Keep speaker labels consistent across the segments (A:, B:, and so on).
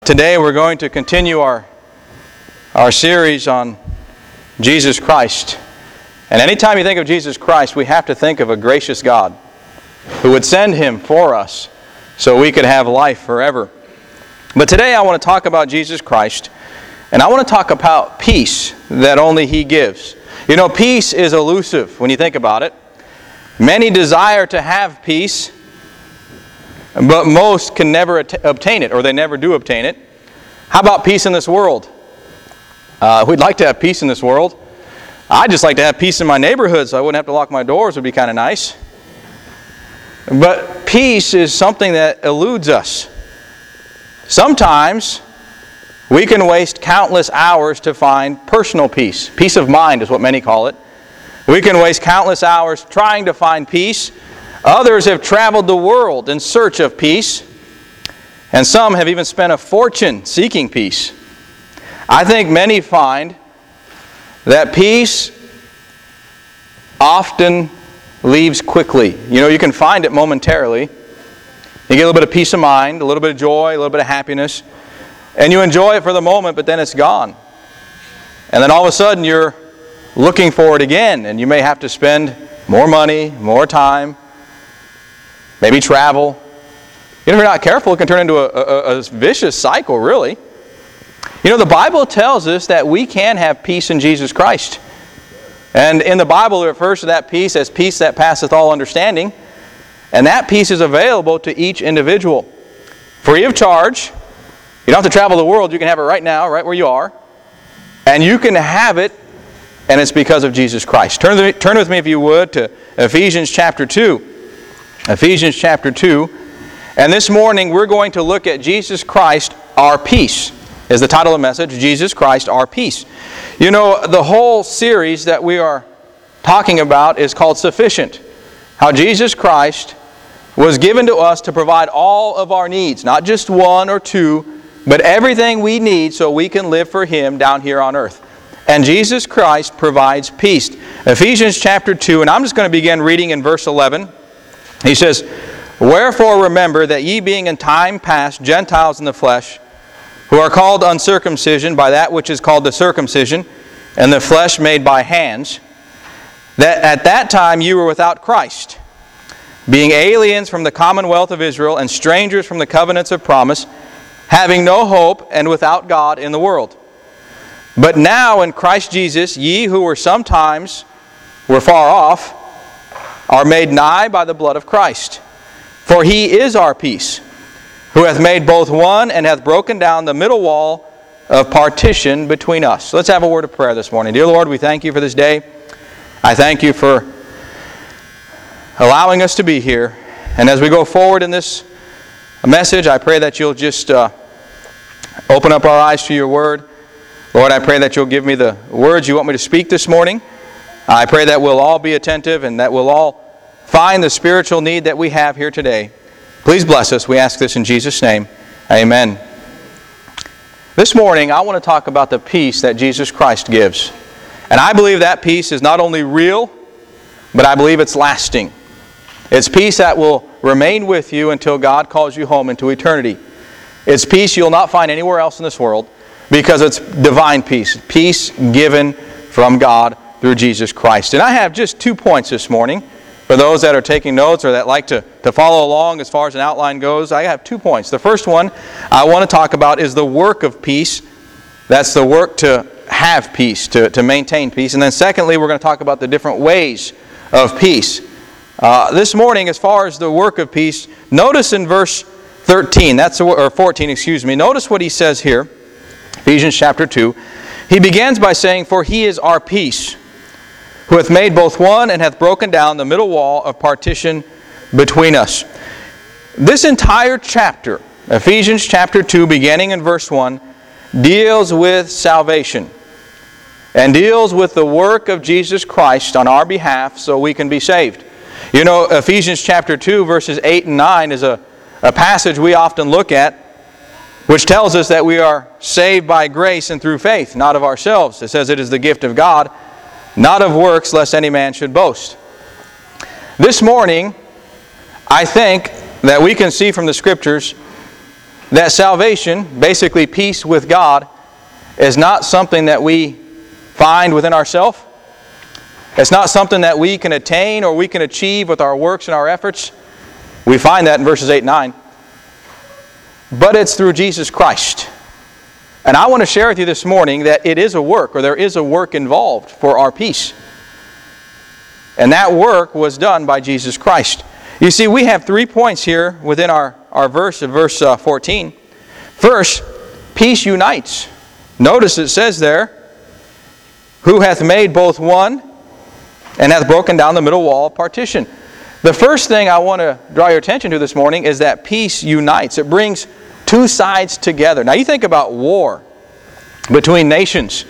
A: Today we're going to continue our series on Jesus Christ. And anytime you think of Jesus Christ, we have to think of a gracious God who would send Him for us so we could have life forever. But today I want to talk about Jesus Christ, and I want to talk about peace that only He gives. You know, peace is elusive when you think about it. Many desire to have peace, but most can never obtain it, or they never do obtain it. How about peace in this world? We'd like to have peace in this world. I'd just like to have peace in my neighborhood so I wouldn't have to lock my doors. Would be kind of nice. But peace is something that eludes us. Sometimes we can waste countless hours to find personal peace. Peace of mind is what many call it. We can waste countless hours trying to find peace. Others have traveled the world in search of peace, and some have even spent a fortune seeking peace. I think many find that peace often leaves quickly. You know, you can find it momentarily. You get a little bit of peace of mind, a little bit of joy, a little bit of happiness, and you enjoy it for the moment, but then it's gone. And then all of a sudden you're looking for it again, and you may have to spend more money, more time, maybe travel. If you're not careful, it can turn into a vicious cycle, really. You know, the Bible tells us that we can have peace in Jesus Christ. And in the Bible, it refers to that peace as peace that passeth all understanding. And that peace is available to each individual. Free of charge. You don't have to travel the world. You can have it right now, right where you are. And you can have it, and it's because of Jesus Christ. Turn with me, if you would, to Ephesians chapter 2. Ephesians chapter 2. And this morning we're going to look at Jesus Christ, our peace, is the title of the message, Jesus Christ, our peace. You know, the whole series that we are talking about is called Sufficient. How Jesus Christ was given to us to provide all of our needs, not just one or two, but everything we need so we can live for Him down here on earth. And Jesus Christ provides peace. Ephesians chapter 2, and I'm just going to begin reading in verse 11. He says, "Wherefore remember that ye being in time past Gentiles in the flesh, who are called uncircumcision by that which is called the circumcision, and the flesh made by hands, that at that time you were without Christ, being aliens from the commonwealth of Israel, and strangers from the covenants of promise, having no hope, and without God in the world. But now in Christ Jesus, ye who were sometimes were far off, are made nigh by the blood of Christ. For He is our peace, who hath made both one, and hath broken down the middle wall of partition between us." So let's have a word of prayer this morning. Dear Lord, we thank You for this day. I thank You for allowing us to be here. And as we go forward in this message, I pray that You'll just open up our eyes to Your Word. Lord, I pray that You'll give me the words You want me to speak this morning. I pray that we'll all be attentive and that we'll all find the spiritual need that we have here today. Please bless us. We ask this in Jesus' name. Amen. This morning, I want to talk about the peace that Jesus Christ gives. And I believe that peace is not only real, but I believe it's lasting. It's peace that will remain with you until God calls you home into eternity. It's peace you'll not find anywhere else in this world because it's divine peace. Peace given from God through Jesus Christ. And I have just 2 points this morning. For those that are taking notes or that like to follow along as far as an outline goes, I have 2 points. The first one I want to talk about is the work of peace. That's the work to have peace, to maintain peace. And then secondly, we're going to talk about the different ways of peace. This morning, as far as the work of peace, notice in verse 13, or 14, excuse me, notice what he says here, Ephesians chapter 2. He begins by saying, "For He is our peace, who hath made both one, and hath broken down the middle wall of partition between us." This entire chapter, Ephesians chapter 2, beginning in verse 1, deals with salvation and deals with the work of Jesus Christ on our behalf so we can be saved. You know, Ephesians chapter 2, verses 8 and 9 is a passage we often look at, which tells us that we are saved by grace and through faith, not of ourselves. It says it is the gift of God, not of works, lest any man should boast. This morning, I think that we can see from the Scriptures that salvation, basically peace with God, is not something that we find within ourselves. It's not something that we can attain or we can achieve with our works and our efforts. We find that in verses 8 and 9. But it's through Jesus Christ. And I want to share with you this morning that it is a work, or there is a work involved for our peace. And that work was done by Jesus Christ. You see, we have 3 points here within our verse, of verse 14. First, peace unites. Notice it says there, who hath made both one and hath broken down the middle wall of partition. The first thing I want to draw your attention to this morning is that peace unites. It brings two sides together. Now you think about war between nations.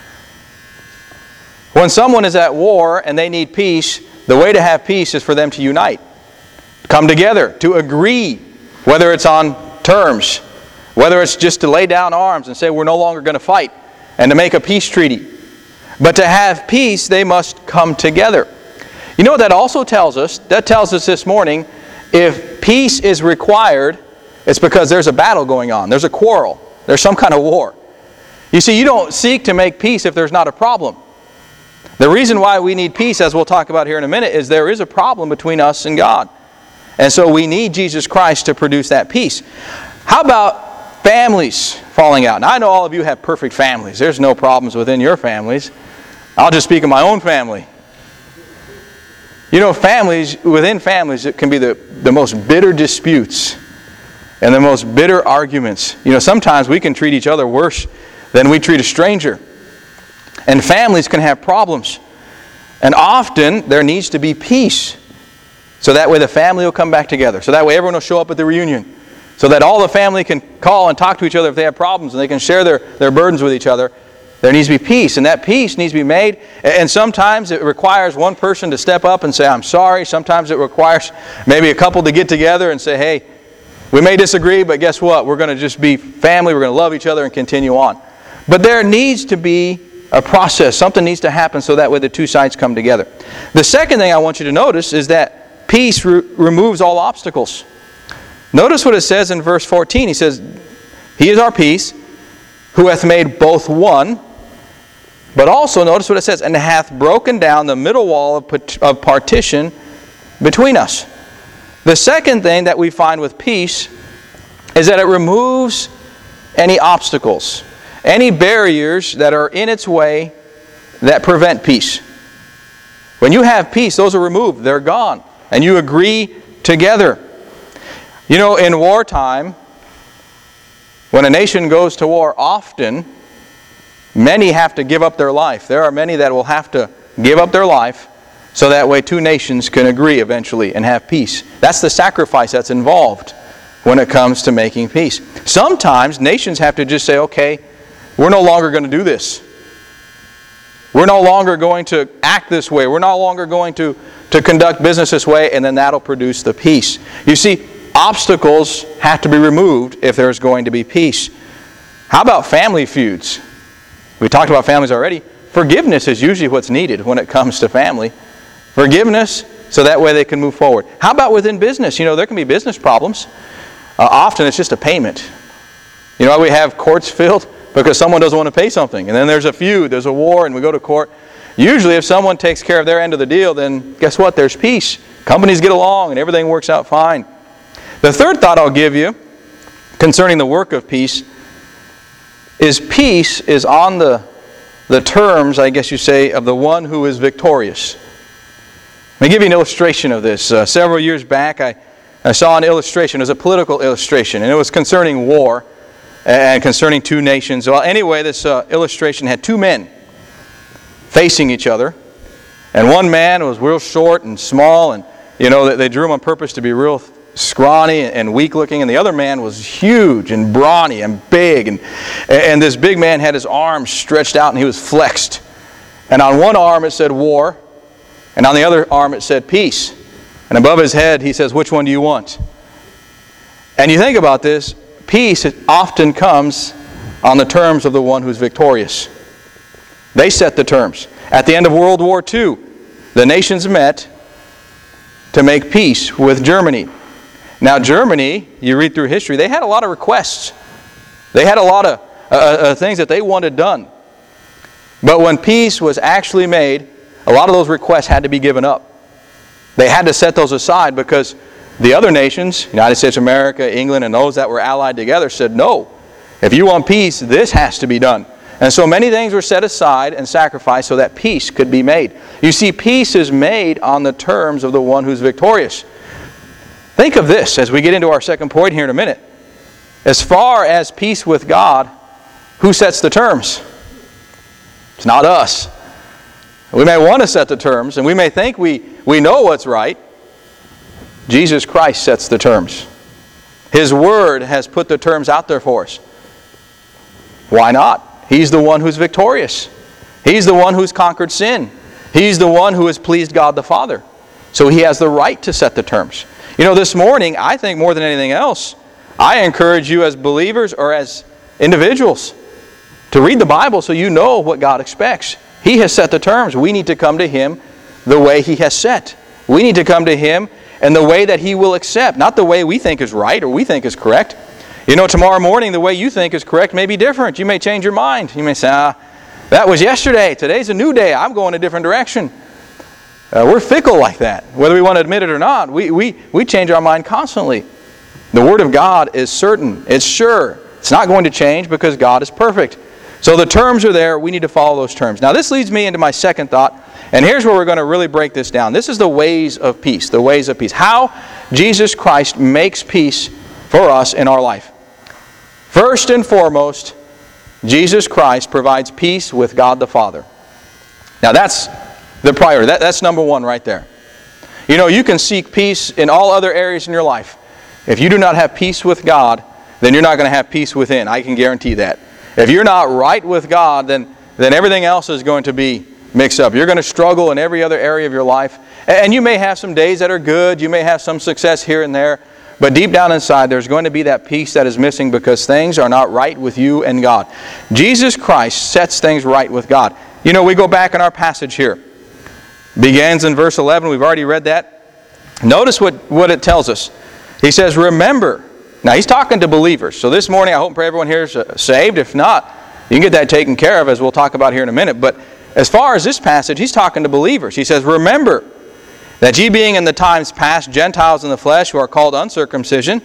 A: When someone is at war and they need peace, the way to have peace is for them to unite. Come together, to agree, whether it's on terms, whether it's just to lay down arms and say we're no longer going to fight, and to make a peace treaty. But to have peace, they must come together. You know what that also tells us? That tells us this morning, if peace is required, it's because there's a battle going on. There's a quarrel. There's some kind of war. You see, you don't seek to make peace if there's not a problem. The reason why we need peace, as we'll talk about here in a minute, is there is a problem between us and God. And so we need Jesus Christ to produce that peace. How about families falling out? Now, I know all of you have perfect families. There's no problems within your families. I'll just speak of my own family. You know, within families, it can be the most bitter disputes and the most bitter arguments. You know, sometimes we can treat each other worse than we treat a stranger. And families can have problems. And often, there needs to be peace. So that way the family will come back together. So that way everyone will show up at the reunion. So that all the family can call and talk to each other if they have problems, and they can share their burdens with each other. There needs to be peace, and that peace needs to be made. And sometimes it requires one person to step up and say, I'm sorry. Sometimes it requires maybe a couple to get together and say, hey, we may disagree, but guess what? We're going to just be family. We're going to love each other and continue on. But there needs to be a process. Something needs to happen so that way the two sides come together. The second thing I want you to notice is that peace removes all obstacles. Notice what it says in verse 14. He says, He is our peace, who hath made both one. But also, notice what it says, and hath broken down the middle wall of partition between us. The second thing that we find with peace is that it removes any obstacles, any barriers that are in its way that prevent peace. When you have peace, those are removed. They're gone. And you agree together. You know, in wartime, when a nation goes to war, often many have to give up their life. There are many that will have to give up their life so that way two nations can agree eventually and have peace. That's the sacrifice that's involved when it comes to making peace. Sometimes nations have to just say, okay, we're no longer going to do this. We're no longer going to act this way. We're no longer going to conduct business this way, and then that'll produce the peace. You see, obstacles have to be removed if there's going to be peace. How about family feuds? We talked about families already. Forgiveness is usually what's needed when it comes to family. Forgiveness, so that way they can move forward. How about within business? You know, there can be business problems. Often it's just a payment. You know why we have courts filled? Because someone doesn't want to pay something. And then there's a feud, there's a war, and we go to court. Usually if someone takes care of their end of the deal, then guess what? There's peace. Companies get along and everything works out fine. The third thought I'll give you concerning the work of peace is on the terms, I guess you say, of the one who is victorious. Let me give you an illustration of this. Several years back, I saw an illustration. It was a political illustration, and it was concerning war and concerning two nations. Well, anyway, this illustration had two men facing each other, and one man was real short and small, and you know they drew him on purpose to be real scrawny and weak-looking, and the other man was huge and brawny and big, and this big man had his arms stretched out and he was flexed. And on one arm it said war, and on the other arm it said peace. And above his head he says, which one do you want? And you think about this, peace often comes on the terms of the one who's victorious. They set the terms. At the end of World War II, the nations met to make peace with Germany. Now Germany, you read through history, they had a lot of requests. They had a lot of things that they wanted done. But when peace was actually made, a lot of those requests had to be given up. They had to set those aside because the other nations, United States of America, England, and those that were allied together said, no, if you want peace, this has to be done. And so many things were set aside and sacrificed so that peace could be made. You see, peace is made on the terms of the one who's victorious. Think of this as we get into our second point here in a minute. As far as peace with God, who sets the terms? It's not us. We may want to set the terms, and we may think we know what's right. Jesus Christ sets the terms. His Word has put the terms out there for us. Why not? He's the one who's victorious. He's the one who's conquered sin. He's the one who has pleased God the Father. So He has the right to set the terms. You know, this morning, I think more than anything else, I encourage you as believers or as individuals to read the Bible so you know what God expects. He has set the terms. We need to come to Him the way He has set. We need to come to Him in the way that He will accept, not the way we think is right or we think is correct. You know, tomorrow morning, the way you think is correct may be different. You may change your mind. You may say, that was yesterday. Today's a new day. I'm going a different direction. We're fickle like that. Whether we want to admit it or not, we change our mind constantly. The Word of God is certain. It's sure. It's not going to change because God is perfect. So the terms are there. We need to follow those terms. Now this leads me into my second thought. And here's where we're going to really break this down. This is the ways of peace. The ways of peace. How Jesus Christ makes peace for us in our life. First and foremost, Jesus Christ provides peace with God the Father. Now that's the priority. That's number one right there. You know, you can seek peace in all other areas in your life. If you do not have peace with God, then you're not going to have peace within. I can guarantee that. If you're not right with God, then everything else is going to be mixed up. You're going to struggle in every other area of your life. And you may have some days that are good. You may have some success here and there. But deep down inside, there's going to be that peace that is missing because things are not right with you and God. Jesus Christ sets things right with God. You know, we go back in our passage here. Begins in verse 11. We've already read that. Notice what it tells us. He says, remember. Now, he's talking to believers. So this morning, I hope and pray everyone here is saved. If not, you can get that taken care of, as we'll talk about here in a minute. But as far as this passage, he's talking to believers. He says, remember that ye being in the times past Gentiles in the flesh, who are called uncircumcision,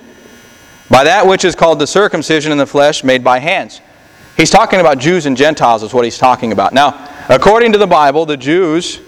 A: by that which is called the circumcision in the flesh made by hands. He's talking about Jews and Gentiles is what he's talking about. Now, according to the Bible, the Jews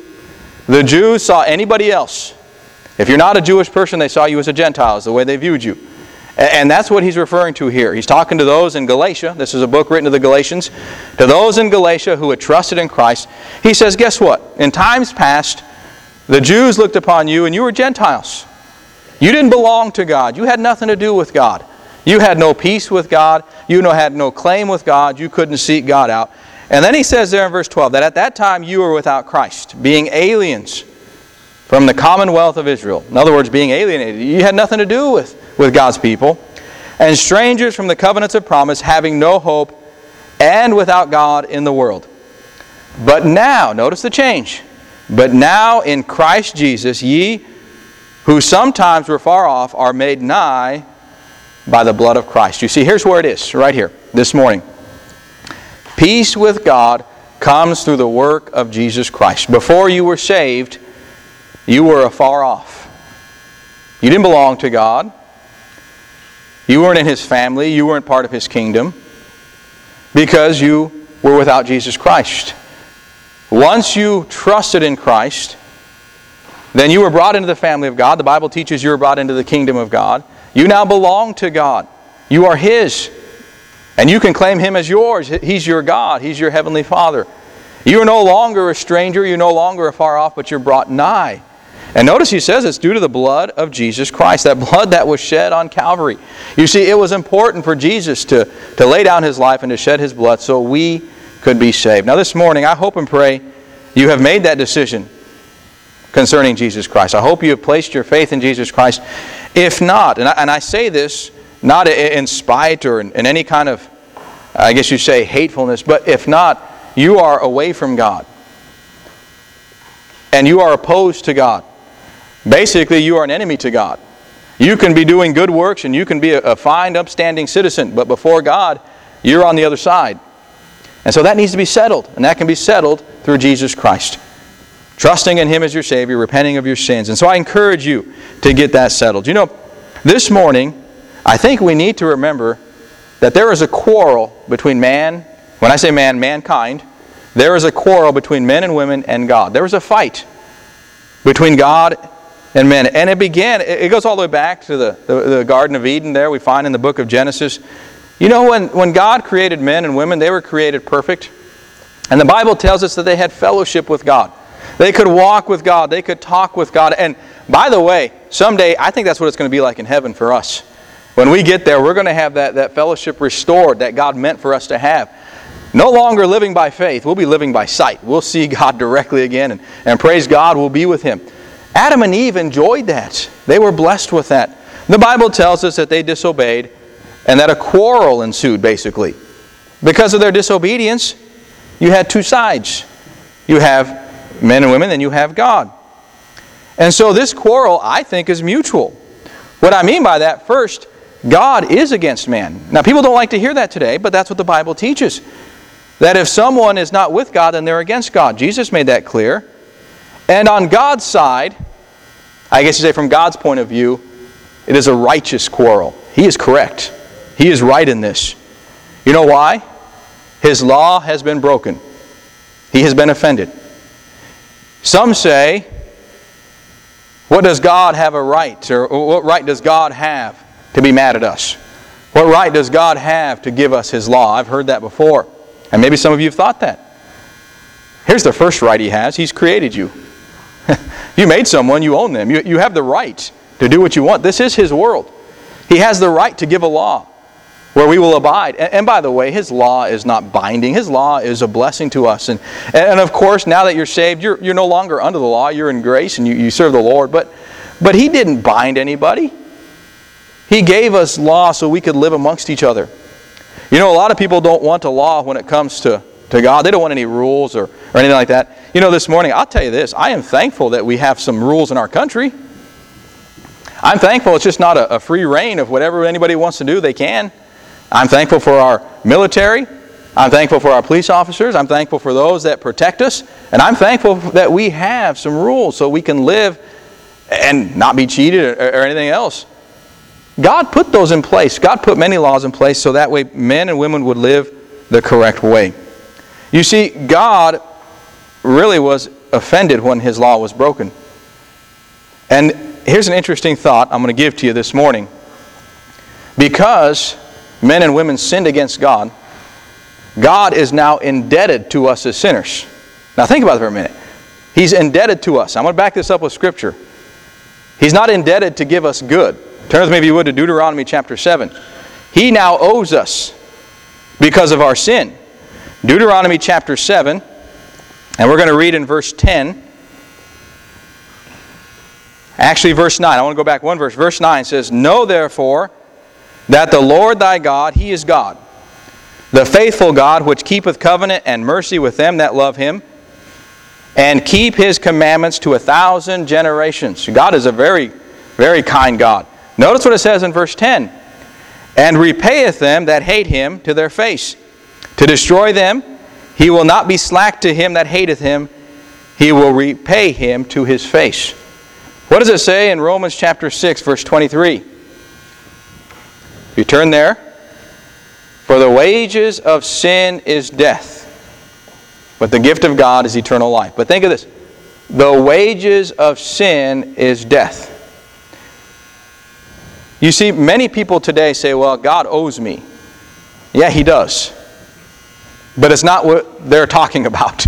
A: saw anybody else. If you're not a Jewish person, they saw you as a Gentile, is the way they viewed you. And that's what he's referring to here. He's talking to those in Galatia. This is a book written to the Galatians. To those in Galatia who had trusted in Christ. He says, guess what? In times past, the Jews looked upon you and you were Gentiles. You didn't belong to God. You had nothing to do with God. You had no peace with God. You had no claim with God. You couldn't seek God out. And then he says there in verse 12 that at that time you were without Christ, being aliens from the commonwealth of Israel. In other words, being alienated. You had nothing to do with God's people. And strangers from the covenants of promise, having no hope, and without God in the world. But now, notice the change. But now in Christ Jesus, ye who sometimes were far off are made nigh by the blood of Christ. You see, here's where it is, right here, this morning. Peace with God comes through the work of Jesus Christ. Before you were saved, you were afar off. You didn't belong to God. You weren't in His family. You weren't part of His kingdom because you were without Jesus Christ. Once you trusted in Christ, then you were brought into the family of God. The Bible teaches you were brought into the kingdom of God. You now belong to God. You are His. And you can claim Him as yours. He's your God. He's your Heavenly Father. You are no longer a stranger. You're no longer afar off, but you're brought nigh. And notice he says it's due to the blood of Jesus Christ, that blood that was shed on Calvary. You see, it was important for Jesus to lay down His life and to shed His blood so we could be saved. Now this morning, I hope and pray you have made that decision concerning Jesus Christ. I hope you have placed your faith in Jesus Christ. If not, and I say this not in spite or in any kind of, I guess you'd say, hatefulness, but if not, you are away from God. And you are opposed to God. Basically, you are an enemy to God. You can be doing good works and you can be a fine, upstanding citizen, but before God, you're on the other side. And so that needs to be settled, and that can be settled through Jesus Christ. Trusting in Him as your Savior, repenting of your sins. And so I encourage you to get that settled. You know, this morning, I think we need to remember that there is a quarrel between man, when I say man, mankind, there is a quarrel between men and women and God. There was a fight between God and men. And it goes all the way back to the Garden of Eden there we find in the book of Genesis. You know, when God created men and women, they were created perfect. And the Bible tells us that they had fellowship with God. They could walk with God. They could talk with God. And by the way, someday, I think that's what it's going to be like in heaven for us. When we get there, we're going to have that fellowship restored that God meant for us to have. No longer living by faith, we'll be living by sight. We'll see God directly again, and praise God, we'll be with Him. Adam and Eve enjoyed that. They were blessed with that. The Bible tells us that they disobeyed and that a quarrel ensued, basically. Because of their disobedience, you had two sides. You have men and women, and you have God. And so this quarrel, I think, is mutual. What I mean by that, first, God is against man. Now, people don't like to hear that today, but that's what the Bible teaches. That if someone is not with God, then they're against God. Jesus made that clear. And on God's side, I guess you say from God's point of view, it is a righteous quarrel. He is correct. He is right in this. You know why? His law has been broken. He has been offended. Some say, what does God have a right, or what right does God have to be mad at us? What right does God have to give us His law? I've heard that before. And maybe some of you have thought that. Here's the first right He has. He's created you. You made someone, you own them. You have the right to do what you want. This is His world. He has the right to give a law where we will abide. And by the way, His law is not binding. His law is a blessing to us. And of course, now that you're saved, you're no longer under the law. You're in grace and you serve the Lord. But He didn't bind anybody. He gave us law so we could live amongst each other. You know, a lot of people don't want a law when it comes to God. They don't want any rules or anything like that. You know, this morning, I'll tell you this. I am thankful that we have some rules in our country. I'm thankful it's just not a free reign of whatever anybody wants to do, they can. I'm thankful for our military. I'm thankful for our police officers. I'm thankful for those that protect us. And I'm thankful that we have some rules so we can live and not be cheated or anything else. God put those in place. God put many laws in place so that way men and women would live the correct way. You see, God really was offended when His law was broken. And here's an interesting thought I'm going to give to you this morning. Because men and women sinned against God, God is now indebted to us as sinners. Now think about it for a minute. He's indebted to us. I'm going to back this up with Scripture. He's not indebted to give us good. Turn with me, if you would, to Deuteronomy chapter 7. He now owes us because of our sin. Deuteronomy chapter 7, and we're going to read in verse 10. Actually, verse 9. I want to go back one verse. Verse 9 says, Know therefore that the Lord thy God, He is God, the faithful God, which keepeth covenant and mercy with them that love Him, and keep His commandments to 1,000 generations. God is a very, very kind God. Notice what it says in verse 10. And repayeth them that hate Him to their face. To destroy them, He will not be slack to him that hateth Him. He will repay him to his face. What does it say in Romans chapter 6, verse 23? If you turn there. For the wages of sin is death, but the gift of God is eternal life. But think of this. The wages of sin is death. You see, many people today say, well, God owes me. Yeah, He does. But it's not what they're talking about.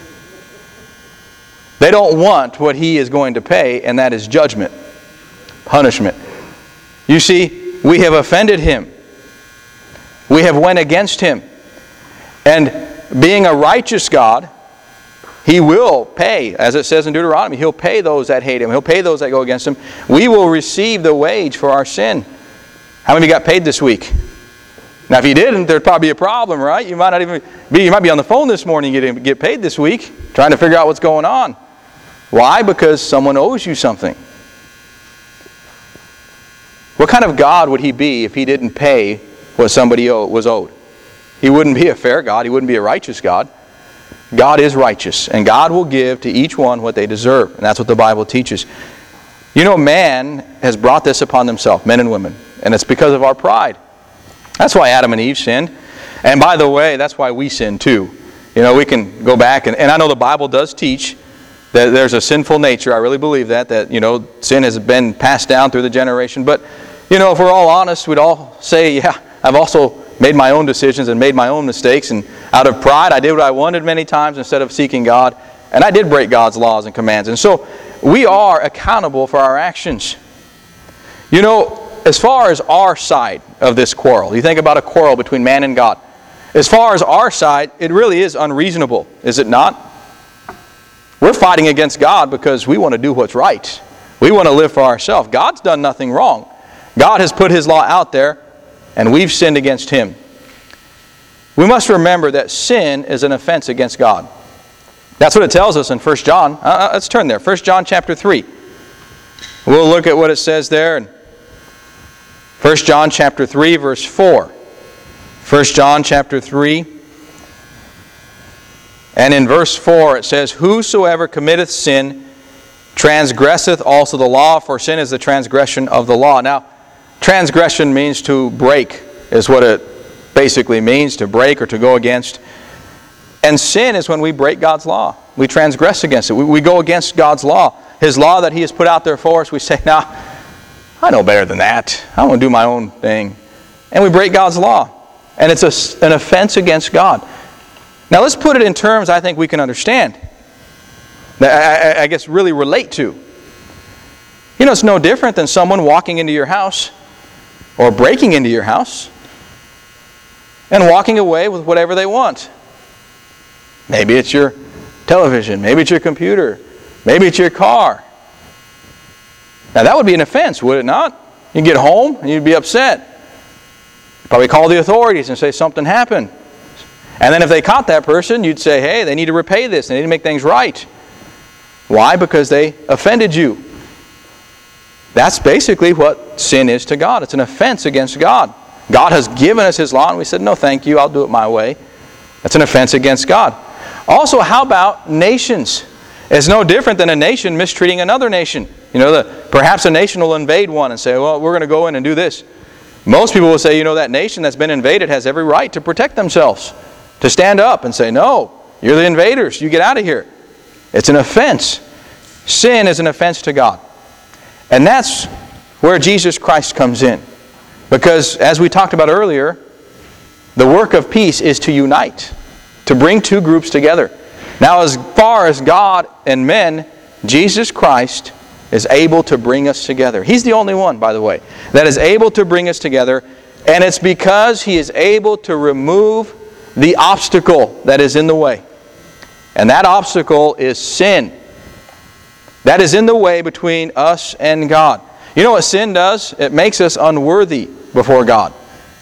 A: They don't want what He is going to pay, and that is judgment, punishment. You see, we have offended Him. We have went against Him. And being a righteous God, He will pay, as it says in Deuteronomy, He'll pay those that hate Him. He'll pay those that go against Him. We will receive the wage for our sin. How many of you got paid this week? Now, if you didn't, there'd probably be a problem, right? You might not even be. You might be on the phone this morning. You didn't get paid this week, trying to figure out what's going on. Why? Because someone owes you something. What kind of God would He be if He didn't pay what somebody was owed? He wouldn't be a fair God. He wouldn't be a righteous God. God is righteous, and God will give to each one what they deserve. And that's what the Bible teaches. You know, man has brought this upon themselves, men and women, and it's because of our pride. That's why Adam and Eve sinned. And by the way, that's why we sin too. You know, we can go back, and I know the Bible does teach that there's a sinful nature. I really believe that, you know, sin has been passed down through the generation. But, you know, if we're all honest, we'd all say, yeah, I've also made my own decisions and made my own mistakes. And out of pride, I did what I wanted many times instead of seeking God. And I did break God's laws and commands. And so we are accountable for our actions. You know, as far as our side of this quarrel, you think about a quarrel between man and God. As far as our side, it really is unreasonable, is it not? We're fighting against God because we want to do what's right. We want to live for ourselves. God's done nothing wrong. God has put His law out there, and we've sinned against Him. We must remember that sin is an offense against God. That's what it tells us in 1 John. Let's turn there. 1 John chapter 3. We'll look at what it says there in 1 John chapter 3, verse 4. 1 John chapter 3. And in verse 4 it says, "Whosoever committeth sin transgresseth also the law, for sin is the transgression of the law." Now, transgression means to break, is what it basically means, to break or to go against. And sin is when we break God's law. We transgress against it. We go against God's law. His law that He has put out there for us, we say, "No, I know better than that. I want to do my own thing." And we break God's law. And it's an offense against God. Now let's put it in terms I think we can understand. I guess really relate to. You know, it's no different than someone walking into your house or breaking into your house and walking away with whatever they want. Maybe it's your television. Maybe it's your computer. Maybe it's your car. Now that would be an offense, would it not? You'd get home and you'd be upset. You'd probably call the authorities and say something happened. And then if they caught that person, you'd say, hey, they need to repay this. They need to make things right. Why? Because they offended you. That's basically what sin is to God. It's an offense against God. God has given us His law, and we said, no, thank you, I'll do it my way. That's an offense against God. Also, how about nations? It's no different than a nation mistreating another nation. You know, perhaps a nation will invade one and say, well, we're going to go in and do this. Most people will say, you know, that nation that's been invaded has every right to protect themselves, to stand up and say, no, you're the invaders, you get out of here. It's an offense. Sin is an offense to God. And that's where Jesus Christ comes in. Because, as we talked about earlier, the work of peace is to unite, to bring two groups together. Now, as far as God and men, Jesus Christ is able to bring us together. He's the only one, by the way, that is able to bring us together. And it's because He is able to remove the obstacle that is in the way. And that obstacle is sin. That is in the way between us and God. You know what sin does? It makes us unworthy before God.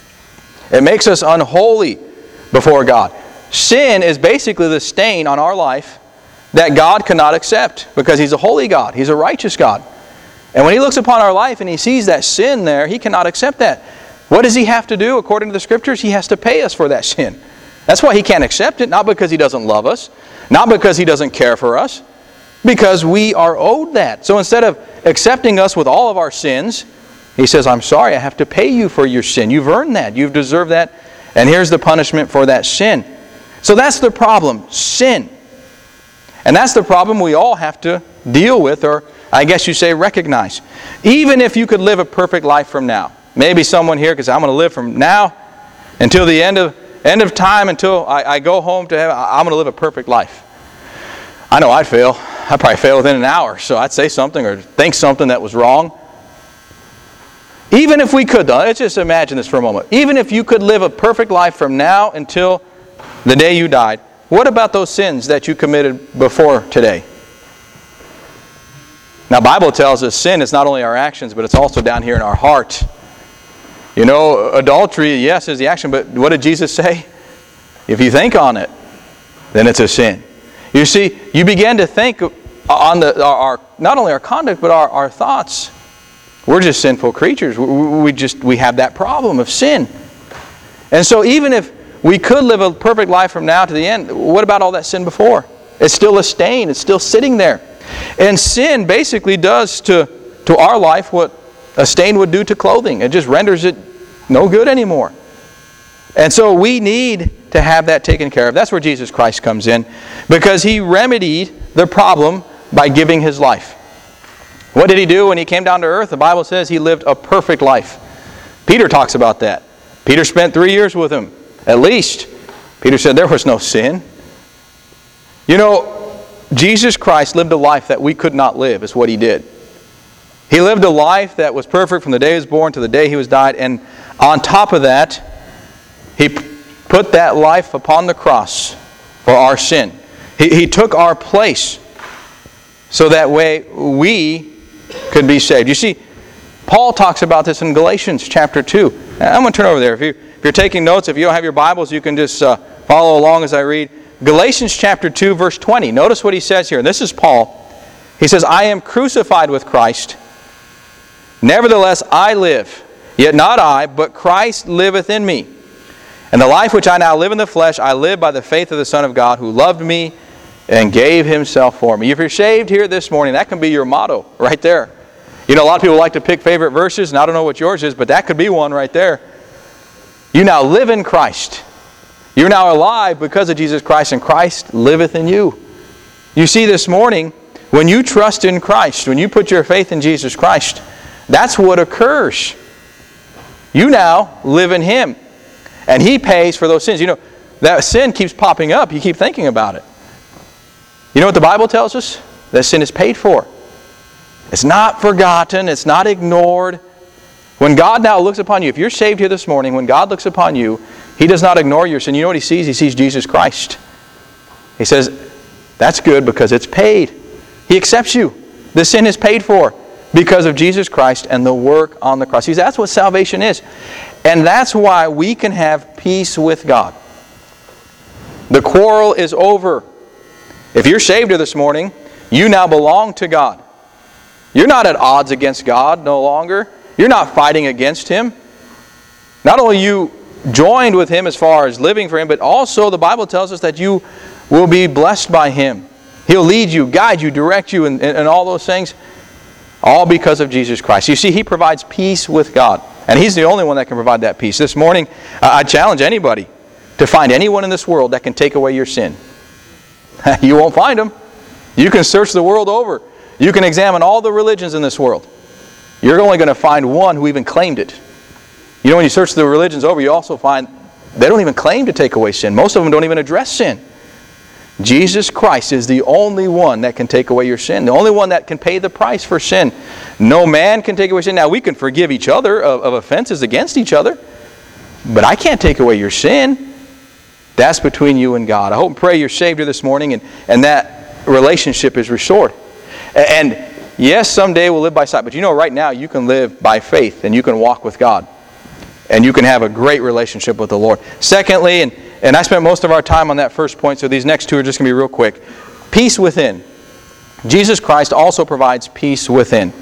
A: It makes us unholy before God. Sin is basically the stain on our life that God cannot accept, because He's a holy God. He's a righteous God. And when He looks upon our life and He sees that sin there, He cannot accept that. What does He have to do according to the Scriptures? He has to pay us for that sin. That's why He can't accept it, not because He doesn't love us, not because He doesn't care for us, because we are owed that. So instead of accepting us with all of our sins, He says, I'm sorry, I have to pay you for your sin. You've earned that. You've deserved that. And here's the punishment for that sin. So that's the problem, sin. And that's the problem we all have to deal with, or I guess you say recognize. Even if you could live a perfect life from now. Maybe someone here could say, I'm going to live from now until the end of time, until I go home to heaven. I'm going to live a perfect life. I know I'd fail. I'd probably fail within an hour. So I'd say something or think something that was wrong. Even if we could, though, let's just imagine this for a moment. Even if you could live a perfect life from now until the day you died, what about those sins that you committed before today? Now, the Bible tells us sin is not only our actions, but it's also down here in our heart. You know, adultery, yes, is the action, but what did Jesus say? If you think on it, then it's a sin. You see, you begin to think on not only our conduct, but our thoughts. We're just sinful creatures. We have that problem of sin. And so even if we could live a perfect life from now to the end, what about all that sin before? It's still a stain. It's still sitting there. And sin basically does to our life what a stain would do to clothing. It just renders it no good anymore. And so we need to have that taken care of. That's where Jesus Christ comes in, because He remedied the problem by giving His life. What did He do when He came down to earth? The Bible says He lived a perfect life. Peter talks about that. Peter spent 3 years with Him, at least. Peter said there was no sin. You know, Jesus Christ lived a life that we could not live, is what He did. He lived a life that was perfect from the day He was born to the day He was died. And on top of that, He put that life upon the cross for our sin. He took our place so that way we could be saved. You see, Paul talks about this in Galatians chapter 2. I'm going to turn over there. If you're taking notes, if you don't have your Bibles, you can just follow along as I read. Galatians chapter 2, verse 20. Notice what he says here. This is Paul. He says, I am crucified with Christ. Nevertheless, I live. Yet not I, but Christ liveth in me. And the life which I now live in the flesh, I live by the faith of the Son of God, who loved me and gave Himself for me. If you're saved here this morning, that can be your motto right there. You know, a lot of people like to pick favorite verses, and I don't know what yours is, but that could be one right there. You now live in Christ. You're now alive because of Jesus Christ, and Christ liveth in you. You see, this morning, when you trust in Christ, when you put your faith in Jesus Christ, that's what occurs. You now live in Him. And He pays for those sins. You know, that sin keeps popping up. You keep thinking about it. You know what the Bible tells us? That sin is paid for. It's not forgotten. It's not ignored. When God now looks upon you, if you're saved here this morning, when God looks upon you, He does not ignore your sin. You know what He sees? He sees Jesus Christ. He says, that's good because it's paid. He accepts you. The sin is paid for because of Jesus Christ and the work on the cross. See, that's what salvation is. And that's why we can have peace with God. The quarrel is over. If you're saved here this morning, you now belong to God. You're not at odds against God no longer. You're not fighting against Him. Not only you joined with Him as far as living for Him, but also the Bible tells us that you will be blessed by Him. He'll lead you, guide you, direct you, and all those things. All because of Jesus Christ. You see, He provides peace with God. And He's the only one that can provide that peace. This morning, I challenge anybody to find anyone in this world that can take away your sin. You won't find them. You can search the world over. You can examine all the religions in this world. You're only going to find one who even claimed it. You know, when you search the religions over, you also find they don't even claim to take away sin. Most of them don't even address sin. Jesus Christ is the only one that can take away your sin. The only one that can pay the price for sin. No man can take away sin. Now, we can forgive each other of offenses against each other. But I can't take away your sin. That's between you and God. I hope and pray you're saved here this morning and that relationship is restored. And yes, someday we'll live by sight. But you know, right now you can live by faith and you can walk with God. And you can have a great relationship with the Lord. Secondly, and I spent most of our time on that first point, so these next two are just going to be real quick. Peace within. Jesus Christ also provides peace within.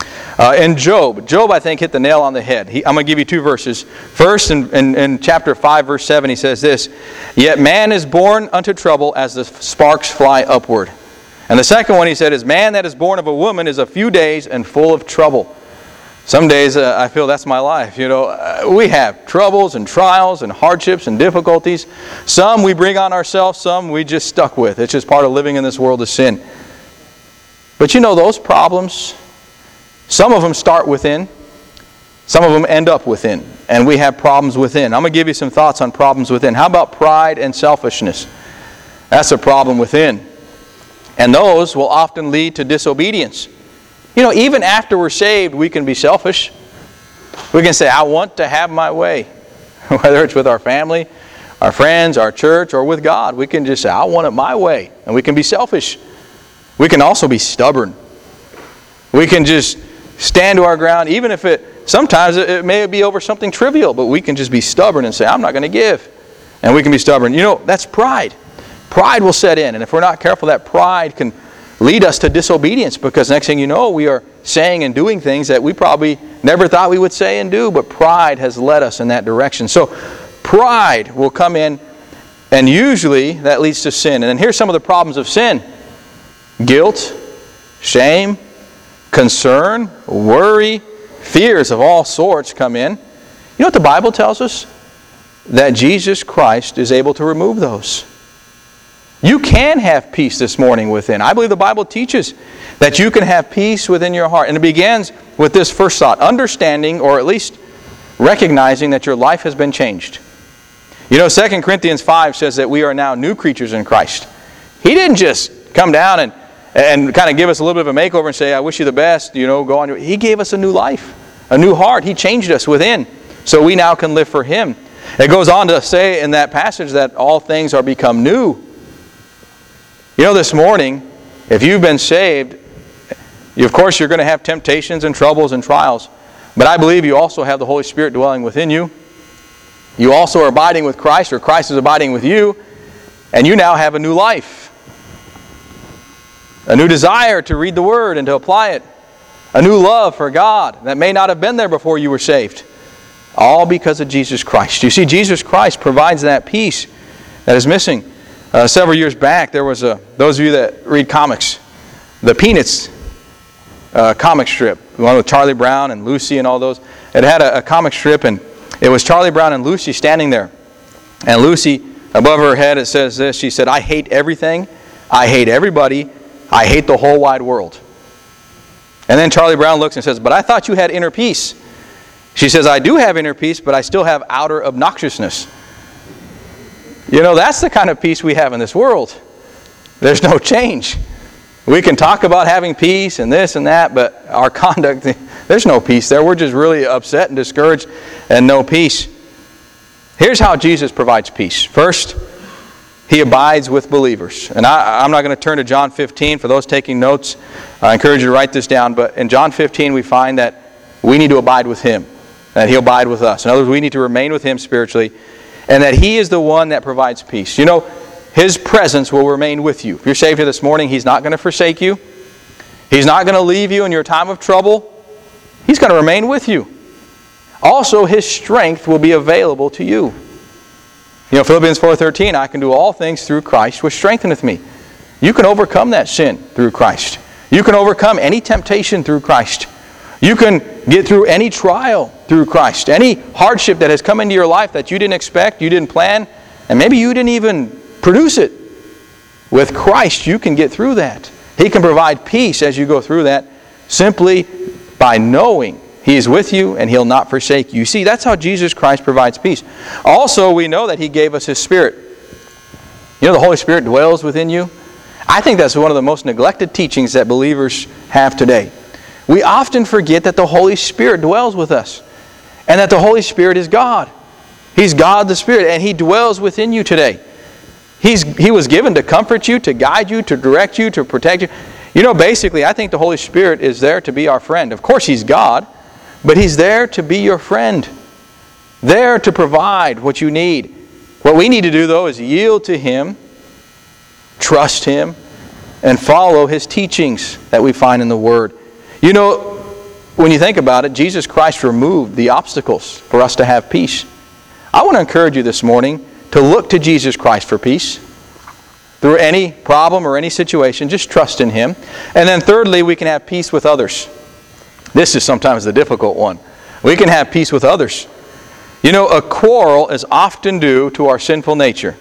A: In Job, I think, hit the nail on the head. I'm going to give you two verses. First, in chapter 5, verse 7, he says this, Yet man is born unto trouble as the sparks fly upward. And the second one he said is, Man that is born of a woman is a few days and full of trouble. Some days I feel that's my life. You know, we have troubles and trials and hardships and difficulties. Some we bring on ourselves, some we just stuck with. It's just part of living in this world of sin. But you know, those problems, some of them start within. Some of them end up within. And we have problems within. I'm going to give you some thoughts on problems within. How about pride and selfishness? That's a problem within. And those will often lead to disobedience. You know, even after we're saved, we can be selfish. We can say, I want to have my way. Whether it's with our family, our friends, our church, or with God. We can just say, I want it my way. And we can be selfish. We can also be stubborn. We can just stand to our ground, even if sometimes it may be over something trivial, but we can just be stubborn and say, I'm not going to give. And we can be stubborn. You know, that's pride. Pride will set in. And if we're not careful, that pride can lead us to disobedience, because next thing you know, we are saying and doing things that we probably never thought we would say and do, but pride has led us in that direction. So pride will come in, and usually that leads to sin. And then here's some of the problems of sin: guilt, shame, concern, worry, fears of all sorts come in. You know what the Bible tells us? That Jesus Christ is able to remove those. You can have peace this morning within. I believe the Bible teaches that you can have peace within your heart. And it begins with this first thought: understanding, or at least recognizing, that your life has been changed. You know, 2 Corinthians 5 says that we are now new creatures in Christ. He didn't just come down and kind of give us a little bit of a makeover and say, I wish you the best, go on. He gave us a new life, a new heart. He changed us within, so we now can live for Him. It goes on to say in that passage that all things are become new. You know, this morning, if you've been saved, of course you're going to have temptations and troubles and trials. But I believe you also have the Holy Spirit dwelling within you. You also are abiding with Christ, or Christ is abiding with you. And you now have a new life. A new desire to read the Word and to apply it. A new love for God that may not have been there before you were saved. All because of Jesus Christ. You see, Jesus Christ provides that peace that is missing. Several years back, there was those of you that read comics, the Peanuts comic strip, the one with Charlie Brown and Lucy and all those. It had a comic strip, and it was Charlie Brown and Lucy standing there. And Lucy, above her head, it says this. She said, I hate everything. I hate everybody. I hate the whole wide world. And then Charlie Brown looks and says, but I thought you had inner peace. She says, I do have inner peace, but I still have outer obnoxiousness. You know, that's the kind of peace we have in this world. There's no change. We can talk about having peace and this and that, but our conduct, there's no peace there. We're just really upset and discouraged and no peace. Here's how Jesus provides peace. First, He abides with believers. And I'm not going to turn to John 15. For those taking notes, I encourage you to write this down. But in John 15, we find that we need to abide with Him, that He'll abide with us. In other words, we need to remain with Him spiritually, and that He is the one that provides peace. You know, His presence will remain with you. If you're saved here this morning, He's not going to forsake you. He's not going to leave you in your time of trouble. He's going to remain with you. Also, His strength will be available to you. You know, Philippians 4:13, I can do all things through Christ which strengtheneth me. You can overcome that sin through Christ. You can overcome any temptation through Christ. You can get through any trial through Christ. Any hardship that has come into your life that you didn't expect, you didn't plan, and maybe you didn't even produce it. With Christ, you can get through that. He can provide peace as you go through that simply by knowing He is with you and He'll not forsake you. You see, that's how Jesus Christ provides peace. Also, we know that He gave us His Spirit. You know, the Holy Spirit dwells within you. I think that's one of the most neglected teachings that believers have today. We often forget that the Holy Spirit dwells with us, and that the Holy Spirit is God. He's God the Spirit, and He dwells within you today. He was given to comfort you, to guide you, to direct you, to protect you. You know, basically, I think the Holy Spirit is there to be our friend. Of course, He's God, but He's there to be your friend. There to provide what you need. What we need to do, though, is yield to Him, trust Him, and follow His teachings that we find in the Word. You know, when you think about it, Jesus Christ removed the obstacles for us to have peace. I want to encourage you this morning to look to Jesus Christ for peace. Through any problem or any situation, just trust in Him. And then thirdly, we can have peace with others. This is sometimes the difficult one. We can have peace with others. You know, a quarrel is often due to our sinful nature.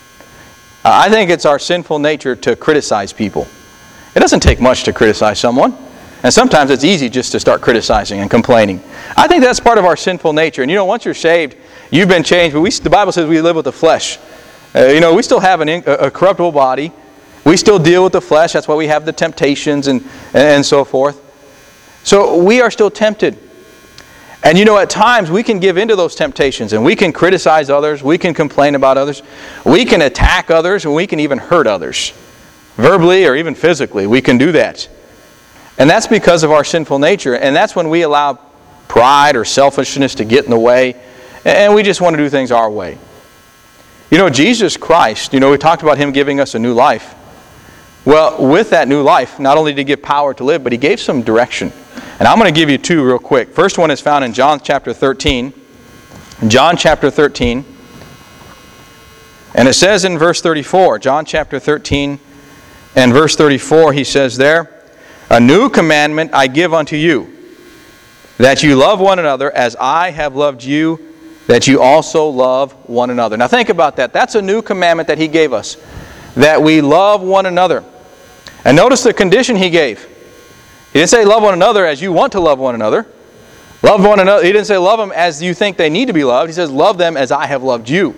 A: I think it's our sinful nature to criticize people. It doesn't take much to criticize someone. And sometimes it's easy just to start criticizing and complaining. I think that's part of our sinful nature. And you know, once you're saved, you've been changed. But the Bible says we live with the flesh. You know, we still have a corruptible body. We still deal with the flesh. That's why we have the temptations and so forth. So we are still tempted. And you know, at times we can give into those temptations. And we can criticize others. We can complain about others. We can attack others. And we can even hurt others. Verbally or even physically. We can do that. And that's because of our sinful nature. And that's when we allow pride or selfishness to get in the way. And we just want to do things our way. You know, Jesus Christ, you know, we talked about Him giving us a new life. Well, with that new life, not only did He give power to live, but He gave some direction. And I'm going to give you two real quick. First one is found in John chapter 13. John chapter 13. And it says in verse 34, John chapter 13 and verse 34, He says there, "A new commandment I give unto you, that you love one another as I have loved you, that you also love one another." Now think about that. That's a new commandment that He gave us, that we love one another. And notice the condition He gave. He didn't say love one another as you want to love one another. Love one another. He didn't say love them as you think they need to be loved. He says love them as I have loved you.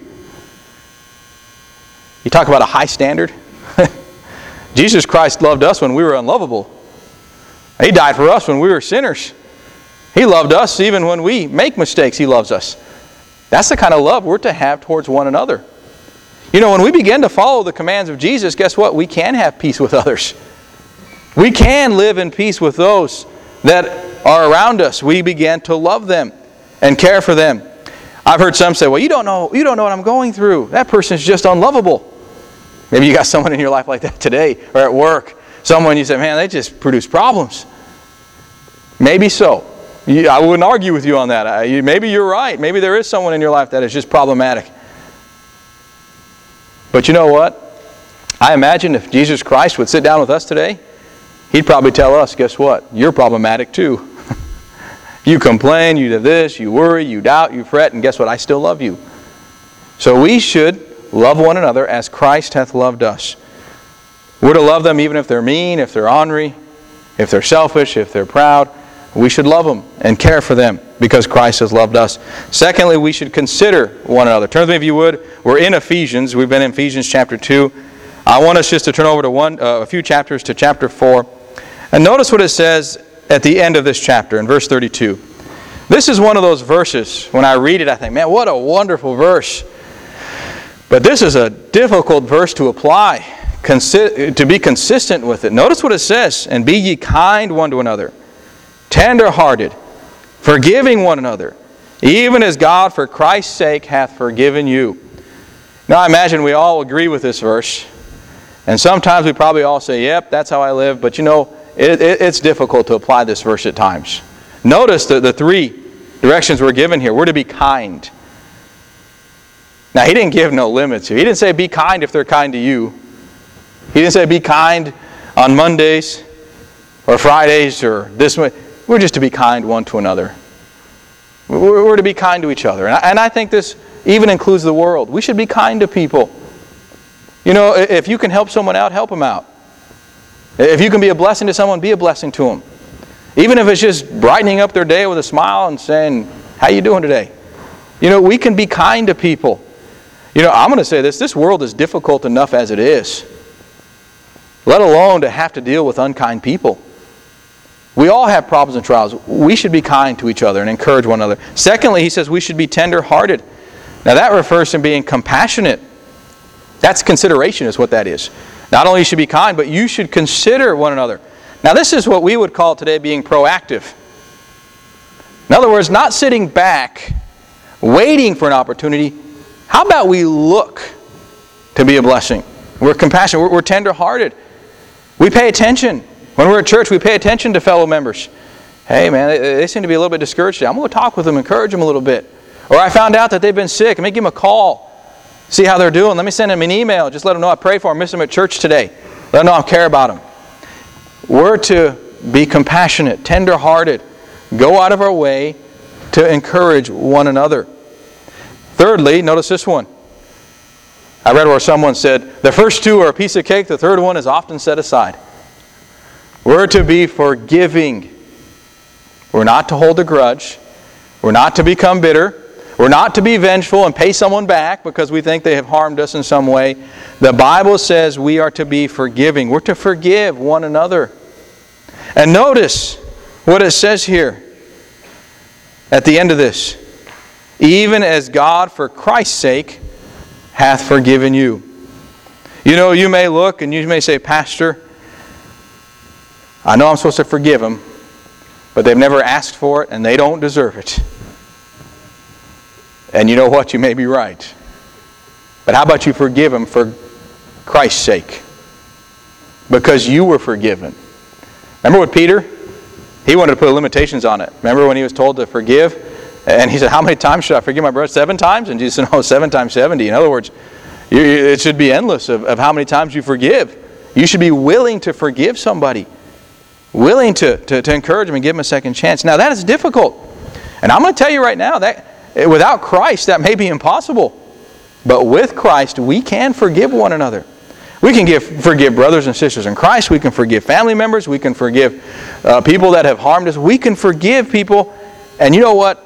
A: You talk about a high standard. Jesus Christ loved us when we were unlovable. He died for us when we were sinners. He loved us even when we make mistakes. He loves us. That's the kind of love we're to have towards one another. You know, when we begin to follow the commands of Jesus, guess what? We can have peace with others. We can live in peace with those that are around us. We begin to love them and care for them. I've heard some say, well, you don't know what I'm going through. That person's just unlovable. Maybe you got someone in your life like that today or at work. Someone you say, man, they just produce problems. Maybe so. I wouldn't argue with you on that. Maybe you're right. Maybe there is someone in your life that is just problematic. But you know what? I imagine if Jesus Christ would sit down with us today, He'd probably tell us, guess what? You're problematic too. You complain, you do this, you worry, you doubt, you fret, and guess what? I still love you. So we should love one another as Christ hath loved us. We're to love them even if they're mean, if they're ornery, if they're selfish, if they're proud. We should love them and care for them because Christ has loved us. Secondly, we should consider one another. Turn with me if you would. We're in Ephesians. We've been in Ephesians chapter 2. I want us just to turn over to a few chapters to chapter 4. And notice what it says at the end of this chapter in verse 32. This is one of those verses, when I read it, I think, man, what a wonderful verse. But this is a difficult verse to apply, to be consistent with it. Notice what it says, "And be ye kind one to another, tender-hearted, forgiving one another, even as God for Christ's sake hath forgiven you." Now I imagine we all agree with this verse. And sometimes we probably all say, yep, that's how I live. But you know, it's difficult to apply this verse at times. Notice the three directions we're given here. We're to be kind. Now He didn't give no limits here. He didn't say be kind if they're kind to you. He didn't say be kind on Mondays or Fridays or this way. We're just to be kind one to another. We're to be kind to each other. And I think this even includes the world. We should be kind to people. You know, if you can help someone out, help them out. If you can be a blessing to someone, be a blessing to them. Even if it's just brightening up their day with a smile and saying, how you doing today? You know, we can be kind to people. You know, I'm going to say this world is difficult enough as it is, let alone to have to deal with unkind people. We all have problems and trials. We should be kind to each other and encourage one another. Secondly, he says we should be tender-hearted. Now that refers to being compassionate. That's consideration is what that is. Not only should you be kind, but you should consider one another. Now this is what we would call today being proactive. In other words, not sitting back, waiting for an opportunity. How about we look to be a blessing? We're compassionate. We're tender-hearted. We pay attention. When we're at church, we pay attention to fellow members. Hey man, they seem to be a little bit discouraged today. I'm going to talk with them, encourage them a little bit. Or I found out that they've been sick. Let me give them a call. See how they're doing. Let me send them an email. Just let them know I pray for them. Miss them at church today. Let them know I care about them. We're to be compassionate, tender-hearted. Go out of our way to encourage one another. Thirdly, notice this one. I read where someone said, the first two are a piece of cake. The third one is often set aside. We're to be forgiving. We're not to hold a grudge. We're not to become bitter. We're not to be vengeful and pay someone back because we think they have harmed us in some way. The Bible says we are to be forgiving. We're to forgive one another. And notice what it says here at the end of this. Even as God for Christ's sake hath forgiven you. You know, you may look and you may say, Pastor, I know I'm supposed to forgive them, but they've never asked for it and they don't deserve it. And you know what? You may be right. But how about you forgive them for Christ's sake? because you were forgiven. Remember what Peter? He wanted to put limitations on it. Remember when he was told to forgive? And he said, how many times should I forgive my brother? 7 times? And Jesus said, no, 7 times 70. In other words, it should be endless of how many times you forgive. You should be willing to forgive somebody. Willing to encourage them and give them a second chance. Now that is difficult. And I'm going to tell you right now that without Christ that may be impossible. But with Christ we can forgive one another. We can forgive brothers and sisters in Christ. We can forgive family members. We can forgive people that have harmed us. We can forgive people. And you know what?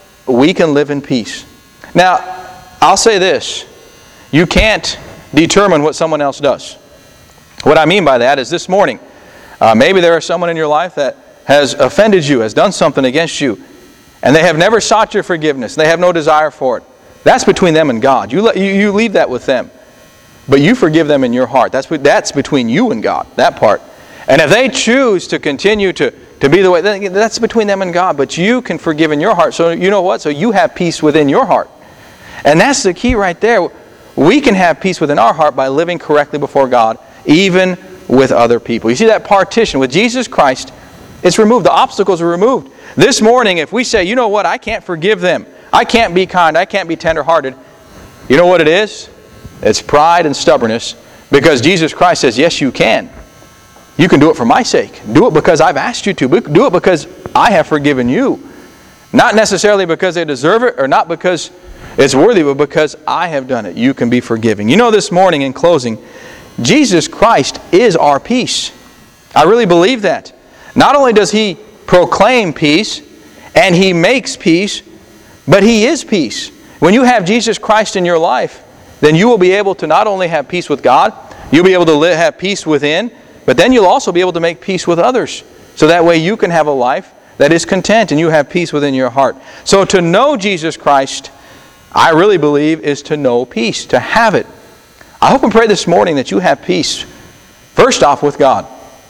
A: We can live in peace. Now, I'll say this. You can't determine what someone else does. What I mean by that is this morning, maybe there is someone in your life that has offended you, has done something against you, and they have never sought your forgiveness. They have no desire for it. That's between them and God. You leave that with them. But you forgive them in your heart. That's between you and God, that part. And if they choose to continue to be the way, that's between them and God. But you can forgive in your heart. So you know what? So you have peace within your heart. And that's the key right there. We can have peace within our heart by living correctly before God, even with other people. You see that partition with Jesus Christ, it's removed. The obstacles are removed. This morning, if we say, you know what, I can't forgive them. I can't be kind. I can't be tenderhearted. You know what it is? It's pride and stubbornness, because Jesus Christ says, yes, you can. You can do it for my sake. Do it because I've asked you to. Do it because I have forgiven you. Not necessarily because they deserve it or not because it's worthy, but because I have done it. You can be forgiving. You know, this morning in closing, Jesus Christ is our peace. I really believe that. Not only does He proclaim peace and He makes peace, but He is peace. When you have Jesus Christ in your life, then you will be able to not only have peace with God, you'll be able to have peace within, but then you'll also be able to make peace with others. So that way you can have a life that is content and you have peace within your heart. So to know Jesus Christ, I really believe, is to know peace, to have it. I hope and pray this morning that you have peace, first off with God.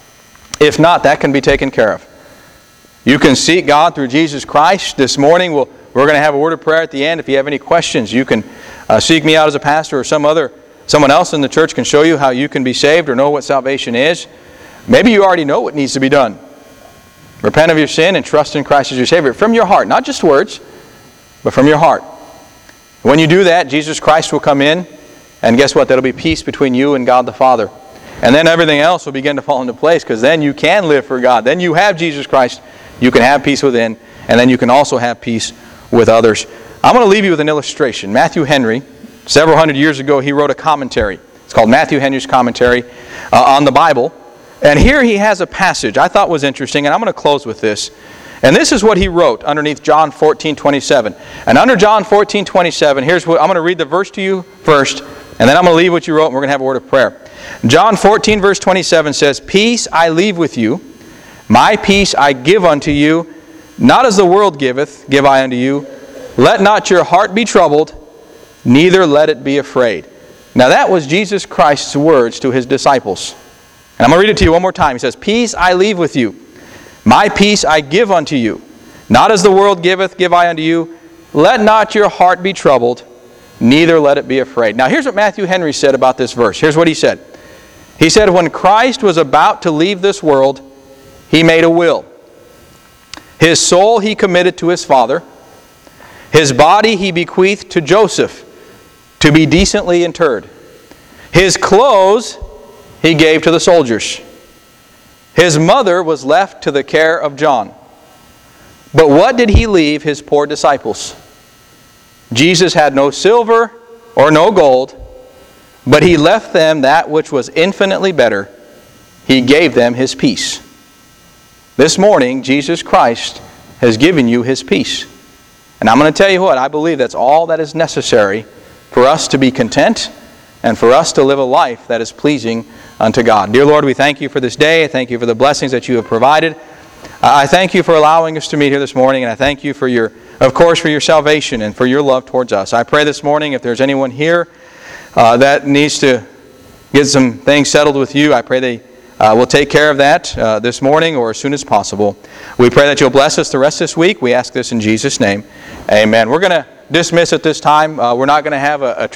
A: If not, that can be taken care of. You can seek God through Jesus Christ. This morning we're going to have a word of prayer at the end. If you have any questions, you can seek me out as a pastor, or someone else in the church can show you how you can be saved or know what salvation is. Maybe you already know what needs to be done. Repent of your sin and trust in Christ as your Savior from your heart. Not just words, but from your heart. When you do that, Jesus Christ will come in, and guess what? That'll be peace between you and God the Father. And then everything else will begin to fall into place, because then you can live for God. Then you have Jesus Christ. You can have peace within, and then you can also have peace with others. I'm going to leave you with an illustration. Matthew Henry, several hundred years ago, he wrote a commentary. It's called Matthew Henry's Commentary on the Bible. And here he has a passage I thought was interesting, and I'm going to close with this. And this is what he wrote underneath John 14:27. And under John 14:27, here's what I'm going to read the verse to you first, and then I'm going to leave what you wrote, and we're going to have a word of prayer. John 14, verse 27 says, "Peace I leave with you, my peace I give unto you, not as the world giveth, give I unto you. Let not your heart be troubled, neither let it be afraid." Now that was Jesus Christ's words to His disciples. And I'm going to read it to you one more time. He says, "Peace I leave with you, my peace I give unto you. Not as the world giveth, give I unto you. Let not your heart be troubled, neither let it be afraid." Now here's what Matthew Henry said about this verse. Here's what he said. He said, when Christ was about to leave this world, He made a will. His soul He committed to His Father. His body He bequeathed to Joseph to be decently interred. His clothes He gave to the soldiers. His mother was left to the care of John. But what did He leave His poor disciples? Jesus had no silver or no gold, but He left them that which was infinitely better. He gave them His peace. This morning, Jesus Christ has given you His peace. And I'm going to tell you what, I believe that's all that is necessary for us to be content and for us to live a life that is pleasing unto God. Dear Lord, we thank You for this day. I thank You for the blessings that You have provided. I thank You for allowing us to meet here this morning, and I thank You for of course, for Your salvation and for Your love towards us. I pray this morning, if there's anyone here that needs to get some things settled with You, I pray they will take care of that this morning or as soon as possible. We pray that You'll bless us the rest of this week. We ask this in Jesus' name. Amen. We're going to dismiss at this time. We're not going to have a